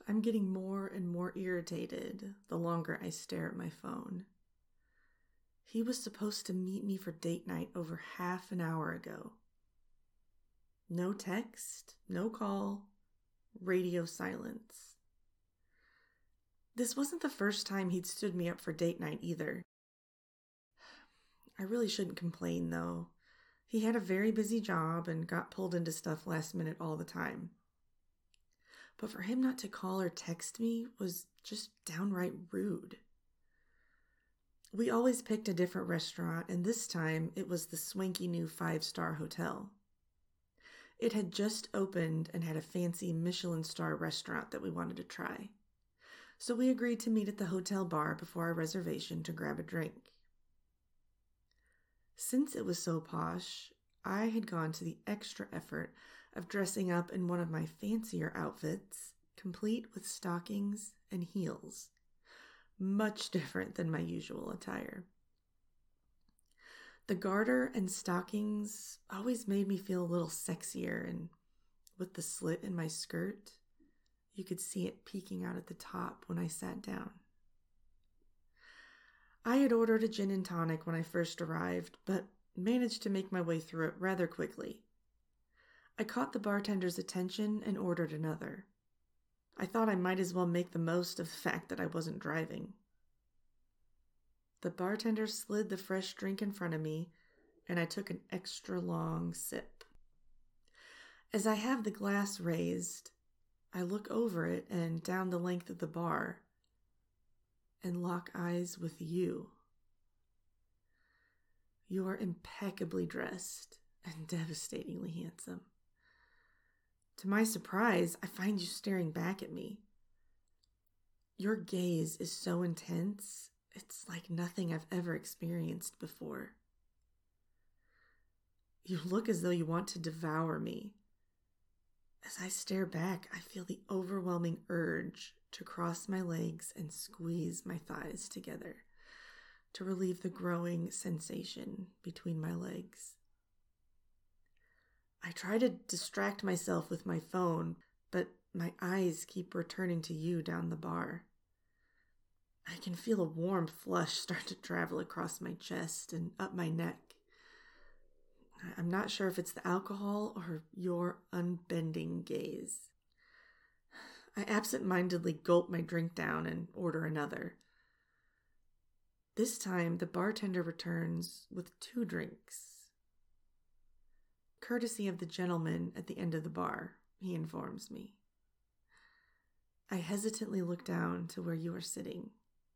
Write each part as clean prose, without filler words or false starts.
I'm getting more and more irritated the longer I stare at my phone. He was supposed to meet me for date night over half an hour ago. No text, no call, radio silence. This wasn't the first time he'd stood me up for date night either. I really shouldn't complain, though. He had a very busy job and got pulled into stuff last minute all the time. But for him not to call or text me was just downright rude. We always picked a different restaurant, and this time it was the swanky new 5-star hotel. It had just opened and had a fancy Michelin star restaurant that we wanted to try. So we agreed to meet at the hotel bar before our reservation to grab a drink. Since it was so posh, I had gone to the extra effort of dressing up in one of my fancier outfits, complete with stockings and heels. Much different than my usual attire. The garter and stockings always made me feel a little sexier, and with the slit in my skirt, you could see it peeking out at the top when I sat down. I had ordered a gin and tonic when I first arrived, but managed to make my way through it rather quickly. I caught the bartender's attention and ordered another. I thought I might as well make the most of the fact that I wasn't driving. The bartender slid the fresh drink in front of me, and I took an extra long sip. As I have the glass raised, I look over it and down the length of the bar and lock eyes with you. You are impeccably dressed and devastatingly handsome. To my surprise, I find you staring back at me. Your gaze is so intense, it's like nothing I've ever experienced before. You look as though you want to devour me. As I stare back, I feel the overwhelming urge to cross my legs and squeeze my thighs together to relieve the growing sensation between my legs. I try to distract myself with my phone, but my eyes keep returning to you down the bar. I can feel a warm flush start to travel across my chest and up my neck. I'm not sure if it's the alcohol or your unbending gaze. I absent-mindedly gulp my drink down and order another. This time, the bartender returns with 2 drinks. Courtesy of the gentleman at the end of the bar, he informs me. I hesitantly look down to where you are sitting.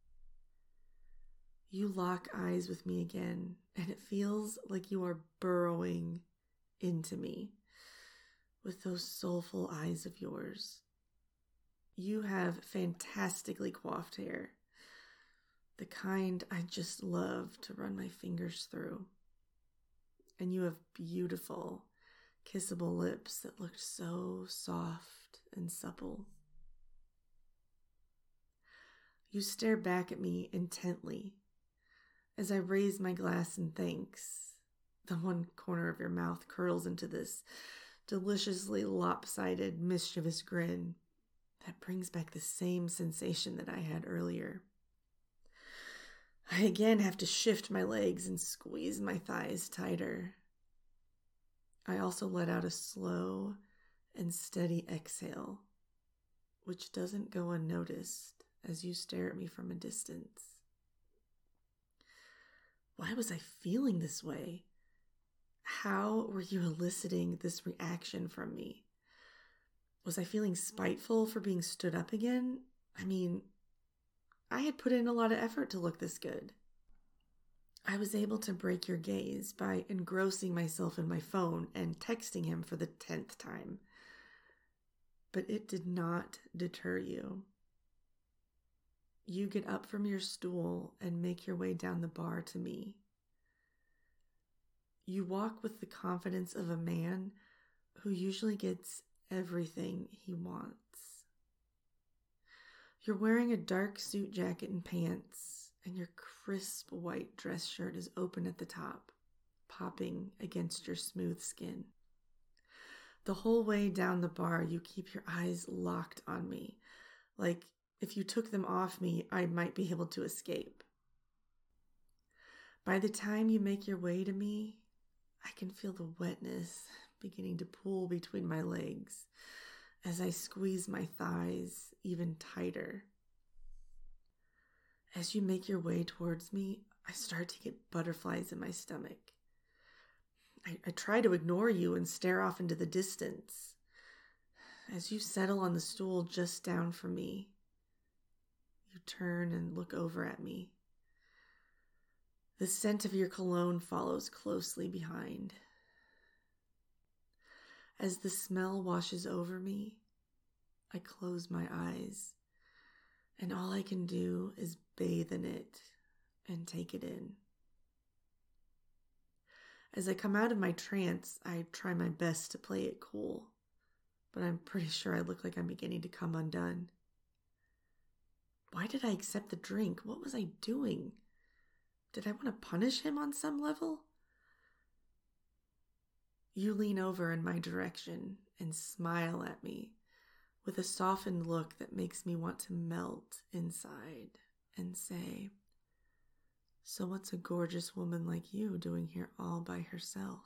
You lock eyes with me again, and it feels like you are burrowing into me with those soulful eyes of yours. You have fantastically coiffed hair, the kind I just love to run my fingers through. And you have beautiful, kissable lips that look so soft and supple. You stare back at me intently as I raise my glass in thanks. The one corner of your mouth curls into this deliciously lopsided, mischievous grin that brings back the same sensation that I had earlier. I again have to shift my legs and squeeze my thighs tighter. I also let out a slow and steady exhale, which doesn't go unnoticed as you stare at me from a distance. Why was I feeling this way? How were you eliciting this reaction from me? Was I feeling spiteful for being stood up again? I mean, I had put in a lot of effort to look this good. I was able to break your gaze by engrossing myself in my phone and texting him for the 10th time. But it did not deter you. You get up from your stool and make your way down the bar to me. You walk with the confidence of a man who usually gets everything he wants. You're wearing a dark suit jacket and pants, and your crisp white dress shirt is open at the top, popping against your smooth skin. The whole way down the bar, you keep your eyes locked on me, like if you took them off me, I might be able to escape. By the time you make your way to me, I can feel the wetness beginning to pool between my legs as I squeeze my thighs even tighter. As you make your way towards me, I start to get butterflies in my stomach. I try to ignore you and stare off into the distance. As you settle on the stool just down from me, you turn and look over at me. The scent of your cologne follows closely behind. As the smell washes over me, I close my eyes, and all I can do is bathe in it and take it in. As I come out of my trance, I try my best to play it cool, but I'm pretty sure I look like I'm beginning to come undone. Why did I accept the drink? What was I doing? Did I want to punish him on some level? You lean over in my direction and smile at me with a softened look that makes me want to melt inside and say, "So what's a gorgeous woman like you doing here all by herself?"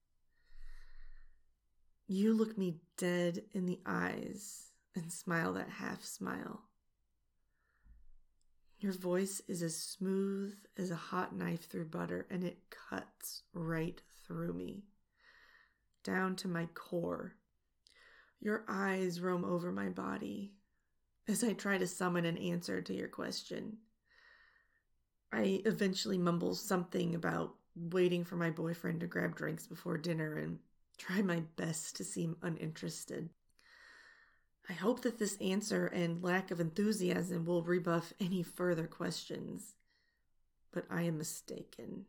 You look me dead in the eyes and smile that half smile. Your voice is as smooth as a hot knife through butter, and it cuts right through me, down to my core. Your eyes roam over my body as I try to summon an answer to your question. I eventually mumble something about waiting for my boyfriend to grab drinks before dinner and try my best to seem uninterested. I hope that this answer and lack of enthusiasm will rebuff any further questions, but I am mistaken.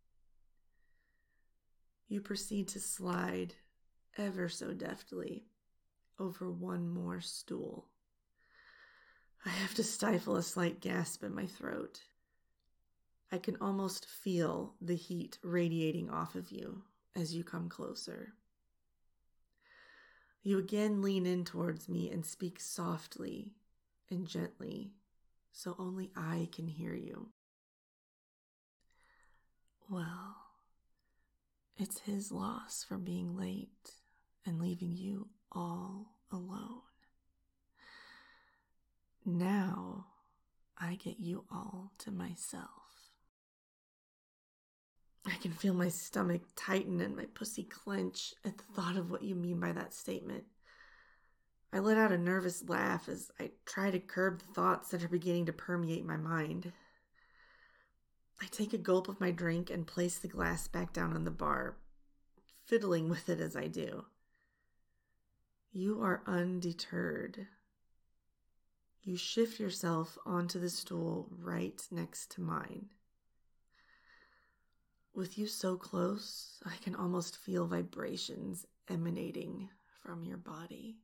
You proceed to slide ever so deftly over one more stool. I have to stifle a slight gasp in my throat. I can almost feel the heat radiating off of you as you come closer. You again lean in towards me and speak softly and gently, so only I can hear you. "Well, it's his loss for being late and leaving you all alone. Now I get you all to myself." I can feel my stomach tighten and my pussy clench at the thought of what you mean by that statement. I let out a nervous laugh as I try to curb the thoughts that are beginning to permeate my mind. I take a gulp of my drink and place the glass back down on the bar, fiddling with it as I do. You are undeterred. You shift yourself onto the stool right next to mine. With you so close, I can almost feel vibrations emanating from your body.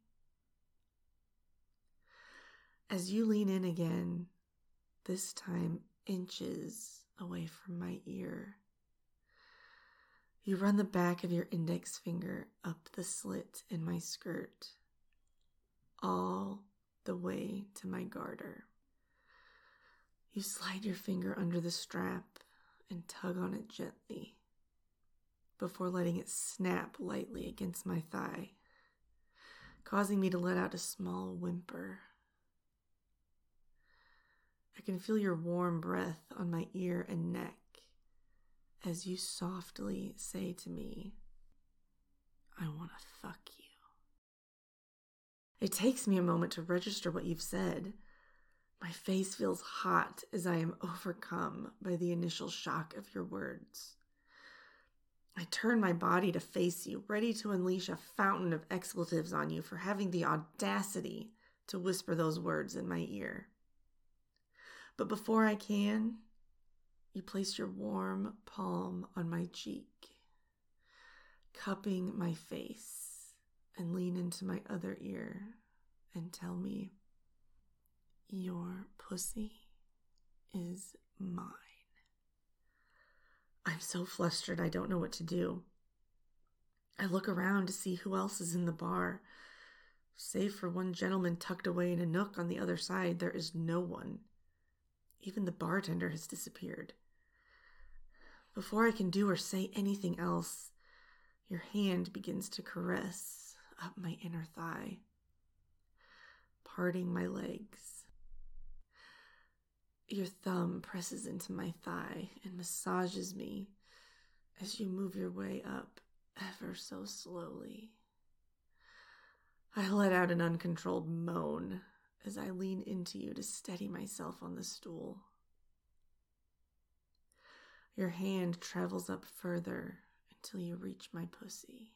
As you lean in again, this time inches away from my ear, you run the back of your index finger up the slit in my skirt, all the way to my garter. You slide your finger under the strap and tug on it gently before letting it snap lightly against my thigh, causing me to let out a small whimper. I can feel your warm breath on my ear and neck as you softly say to me, "I want to fuck you." It takes me a moment to register what you've said. My face feels hot as I am overcome by the initial shock of your words. I turn my body to face you, ready to unleash a fountain of expletives on you for having the audacity to whisper those words in my ear. But before I can, you place your warm palm on my cheek, cupping my face, and lean into my other ear and tell me, "Your pussy is mine." I'm so flustered I don't know what to do. I look around to see who else is in the bar, Save for one gentleman tucked away in a nook on the other side, there is no one. Even the bartender has disappeared. Before I can do or say anything else, your hand begins to caress up my inner thigh, parting my legs. Your thumb presses into my thigh and massages me as you move your way up ever so slowly. I let out an uncontrolled moan as I lean into you to steady myself on the stool. Your hand travels up further until you reach my pussy.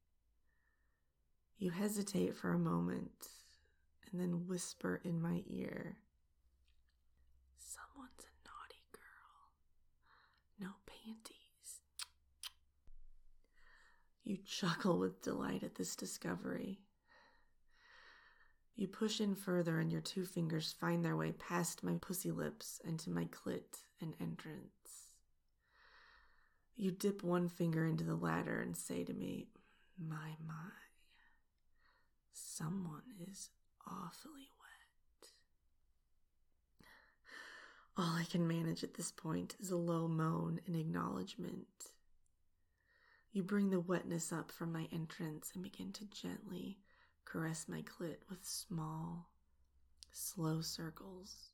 You hesitate for a moment and then whisper in my ear, "Someone's a naughty girl. No panties." You chuckle with delight at this discovery. You push in further and your two fingers find their way past my pussy lips and to my clit and entrance. You dip one finger into the latter and say to me, my, someone is awfully wet." All I can manage at this point is a low moan in acknowledgement. You bring the wetness up from my entrance and begin to gently caress my clit with small, slow circles.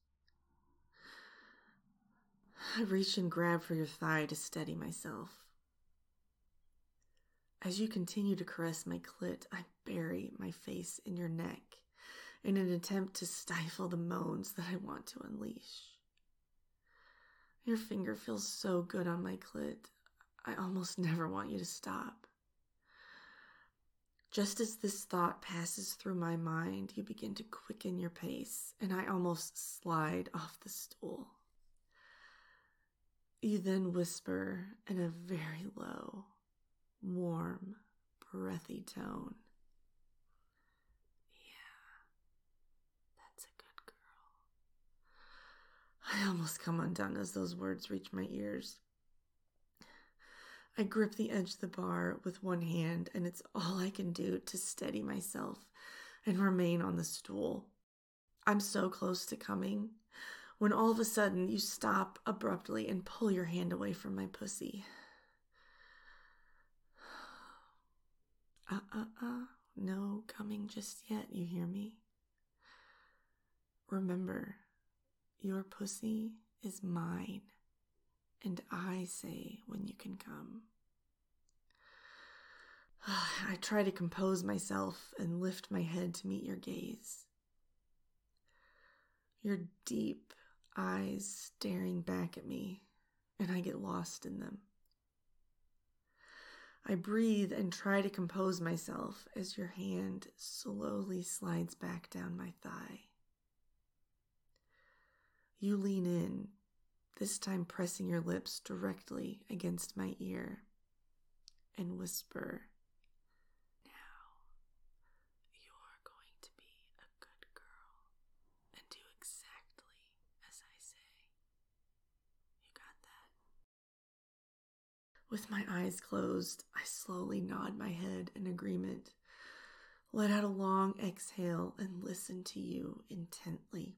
I reach and grab for your thigh to steady myself. As you continue to caress my clit, I bury my face in your neck in an attempt to stifle the moans that I want to unleash. Your finger feels so good on my clit, I almost never want you to stop. Just as this thought passes through my mind, you begin to quicken your pace, and I almost slide off the stool. You then whisper in a very low, warm, breathy tone, "Yeah, that's a good girl." I almost come undone as those words reach my ears. I grip the edge of the bar with one hand, and it's all I can do to steady myself and remain on the stool. I'm so close to coming when all of a sudden you stop abruptly and pull your hand away from my pussy. No coming just yet, you hear me? Remember, your pussy is mine, and I say when you can come. I try to compose myself and lift my head to meet your gaze. Your deep eyes staring back at me, and I get lost in them. I breathe and try to compose myself as your hand slowly slides back down my thigh. You lean in, this time pressing your lips directly against my ear, and whisper, "Now, you're going to be a good girl and do exactly as I say. You got that?" With my eyes closed, I slowly nod my head in agreement, let out a long exhale, and listen to you intently.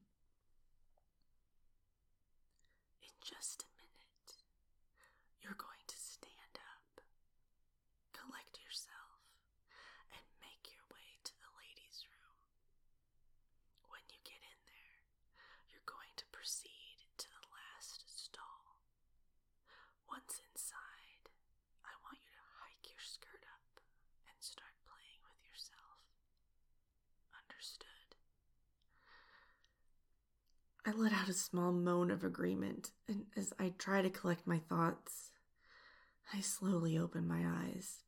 In just a minute, you're going to stand up, collect yourself, and make your way to the ladies' room. When you get in there, you're going to proceed to the last stall. Once inside, I want you to hike your skirt up and start playing with yourself. Understood? I let out a small moan of agreement, and as I try to collect my thoughts, I slowly open my eyes.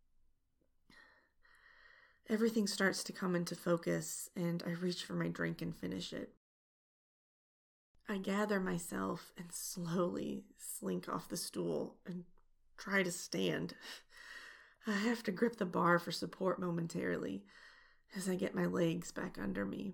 Everything starts to come into focus, and I reach for my drink and finish it. I gather myself and slowly slink off the stool and try to stand. I have to grip the bar for support momentarily as I get my legs back under me.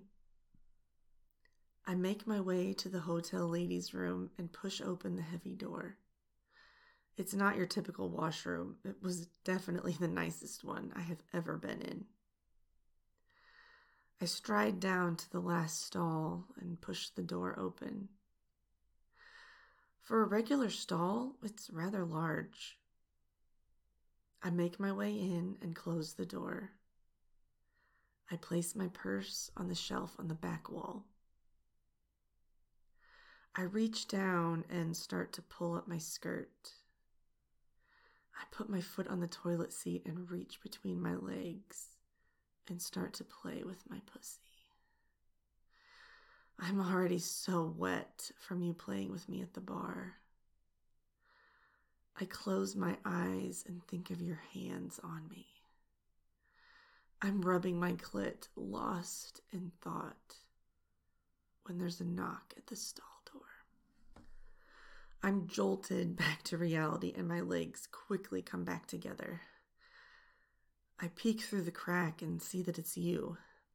I make my way to the hotel ladies' room and push open the heavy door. It's not your typical washroom. It was definitely the nicest one I have ever been in. I stride down to the last stall and push the door open. For a regular stall, it's rather large. I make my way in and close the door. I place my purse on the shelf on the back wall. I reach down and start to pull up my skirt. I put my foot on the toilet seat and reach between my legs and start to play with my pussy. I'm already so wet from you playing with me at the bar. I close my eyes and think of your hands on me. I'm rubbing my clit, lost in thought, when there's a knock at the stall door. I'm jolted back to reality and my legs quickly come back together. I peek through the crack and see that it's you.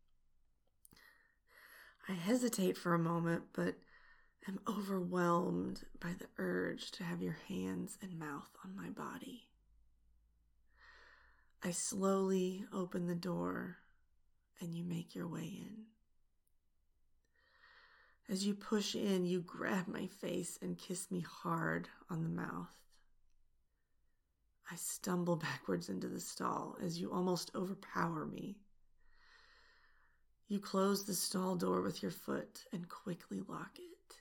I hesitate for a moment, but am overwhelmed by the urge to have your hands and mouth on my body. I slowly open the door and you make your way in. As you push in, you grab my face and kiss me hard on the mouth. I stumble backwards into the stall as you almost overpower me. You close the stall door with your foot and quickly lock it.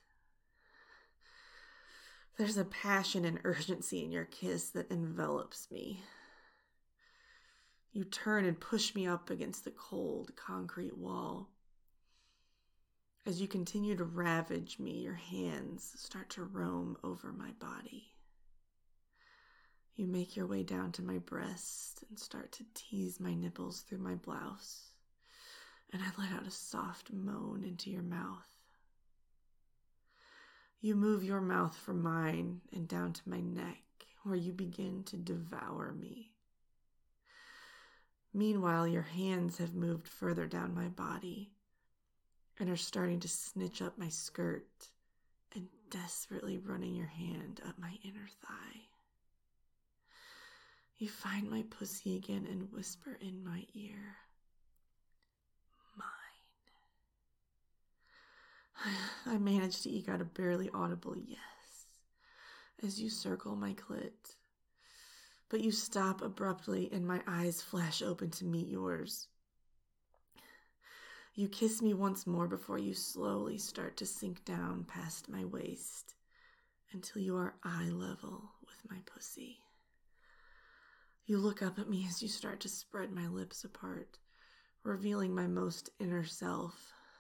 There's a passion and urgency in your kiss that envelops me. You turn and push me up against the cold concrete wall. As you continue to ravage me, your hands start to roam over my body. You make your way down to my breast and start to tease my nipples through my blouse, and I let out a soft moan into your mouth. You move your mouth from mine and down to my neck, where you begin to devour me. Meanwhile, your hands have moved further down my body and are starting to snitch up my skirt and desperately running your hand up my inner thigh. You find my pussy again and whisper in my ear, mine. I manage to eke out a barely audible yes as you circle my clit. But you stop abruptly and my eyes flash open to meet yours. You kiss me once more before you slowly start to sink down past my waist until you are eye level with my pussy. You look up at me as you start to spread my lips apart, revealing my most inner self.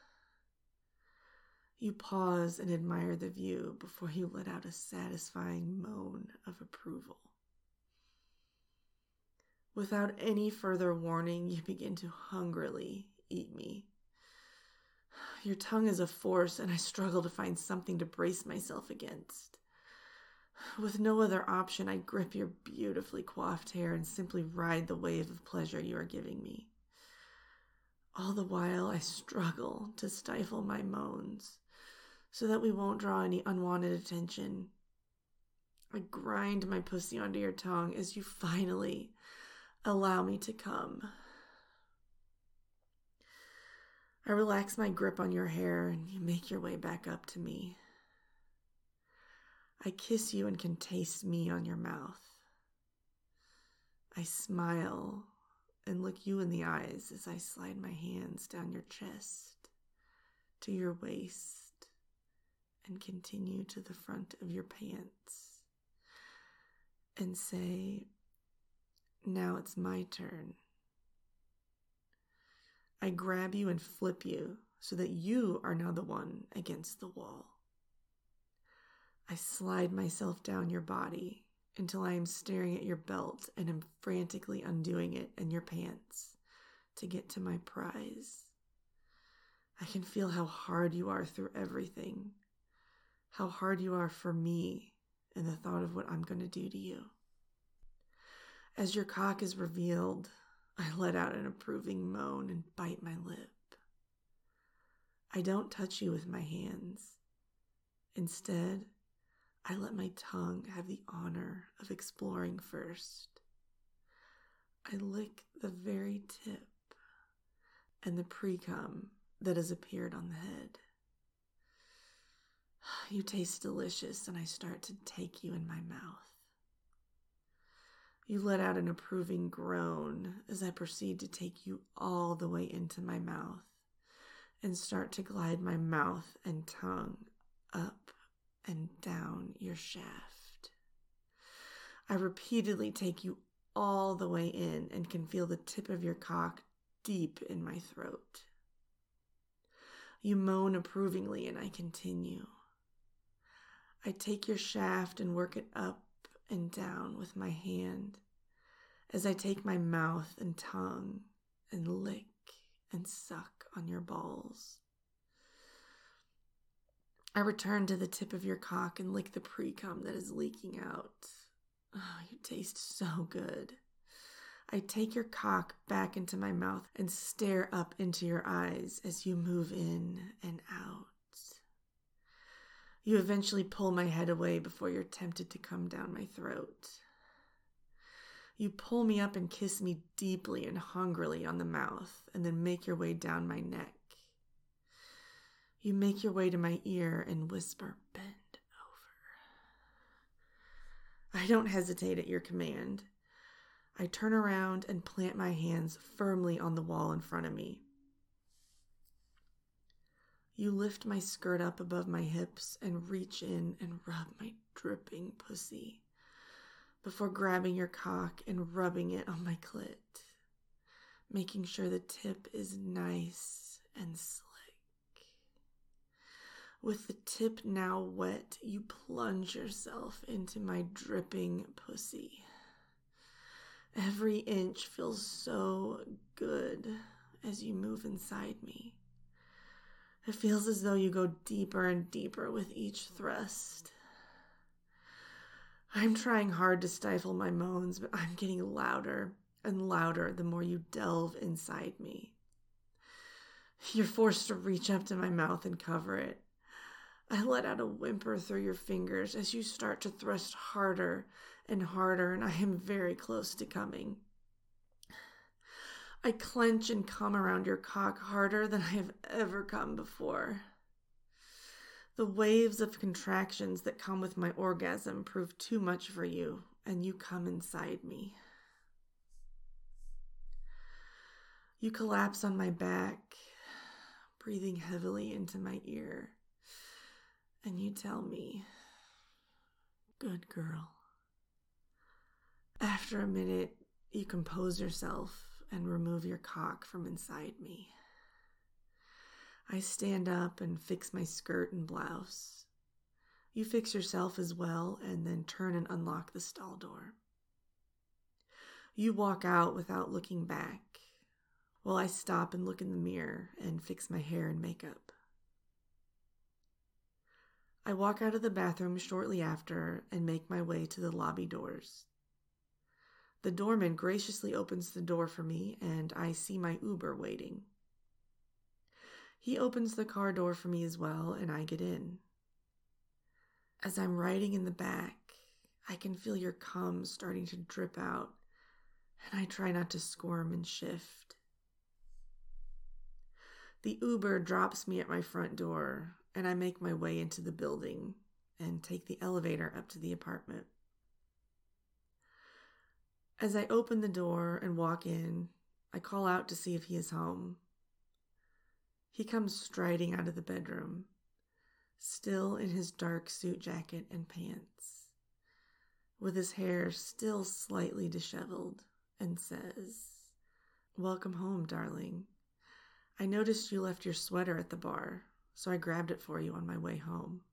You pause and admire the view before you let out a satisfying moan of approval. Without any further warning, you begin to hungrily eat me. Your tongue is a force, and I struggle to find something to brace myself against. With no other option, I grip your beautifully coiffed hair and simply ride the wave of pleasure you are giving me. All the while, I struggle to stifle my moans so that we won't draw any unwanted attention. I grind my pussy onto your tongue as you finally allow me to come. I relax my grip on your hair and you make your way back up to me. I kiss you and can taste me on your mouth. I smile and look you in the eyes as I slide my hands down your chest, to your waist, and continue to the front of your pants, and say, now it's my turn. I grab you and flip you so that you are now the one against the wall. I slide myself down your body until I am staring at your belt and am frantically undoing it and your pants to get to my prize. I can feel how hard you are through everything, how hard you are for me and the thought of what I'm going to do to you. As your cock is revealed, I let out an approving moan and bite my lip. I don't touch you with my hands. Instead, I let my tongue have the honor of exploring first. I lick the very tip and the pre-cum that has appeared on the head. You taste delicious, and I start to take you in my mouth. You let out an approving groan as I proceed to take you all the way into my mouth and start to glide my mouth and tongue up and down your shaft. I repeatedly take you all the way in and can feel the tip of your cock deep in my throat. You moan approvingly, and I continue. I take your shaft and work it up and down with my hand as I take my mouth and tongue and lick and suck on your balls. I return to the tip of your cock and lick the pre-cum that is leaking out. Oh, you taste so good. I take your cock back into my mouth and stare up into your eyes as you move in and out. You eventually pull my head away before you're tempted to come down my throat. You pull me up and kiss me deeply and hungrily on the mouth, and then make your way down my neck. You make your way to my ear and whisper, "Bend over." I don't hesitate at your command. I turn around and plant my hands firmly on the wall in front of me. You lift my skirt up above my hips and reach in and rub my dripping pussy before grabbing your cock and rubbing it on my clit, making sure the tip is nice and slick. With the tip now wet, you plunge yourself into my dripping pussy. Every inch feels so good as you move inside me. It feels as though you go deeper and deeper with each thrust. I'm trying hard to stifle my moans, but I'm getting louder and louder the more you delve inside me. You're forced to reach up to my mouth and cover it. I let out a whimper through your fingers as you start to thrust harder and harder, and I am very close to coming. I clench and come around your cock harder than I have ever come before. The waves of contractions that come with my orgasm prove too much for you, and you come inside me. You collapse on my back, breathing heavily into my ear, and you tell me, "Good girl." After a minute, you compose yourself and remove your cock from inside me. I stand up and fix my skirt and blouse. You fix yourself as well and then turn and unlock the stall door. You walk out without looking back, while I stop and look in the mirror and fix my hair and makeup. I walk out of the bathroom shortly after and make my way to the lobby doors. The doorman graciously opens the door for me, and I see my Uber waiting. He opens the car door for me as well, and I get in. As I'm riding in the back, I can feel your cum starting to drip out, and I try not to squirm and shift. The Uber drops me at my front door, and I make my way into the building and take the elevator up to the apartment. As I open the door and walk in, I call out to see if he is home. He comes striding out of the bedroom, still in his dark suit jacket and pants, with his hair still slightly disheveled, and says, "Welcome home, darling. I noticed you left your sweater at the bar, so I grabbed it for you on my way home."